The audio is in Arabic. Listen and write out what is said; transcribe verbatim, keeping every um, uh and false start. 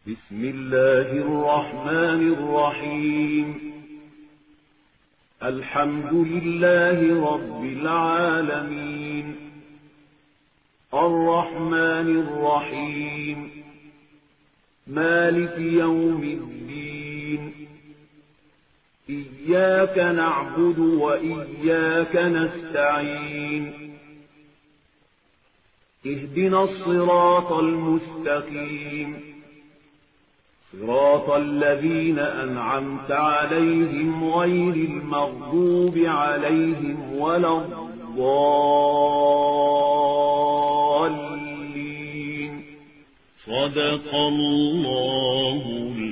بسم الله الرحمن الرحيم الحمد لله رب العالمين الرحمن الرحيم مالك يوم الدين إياك نعبد وإياك نستعين اهدنا الصراط المستقيم صراط الذين أنعمت عليهم غير المغضوب عليهم ولا الضالين. صدق الله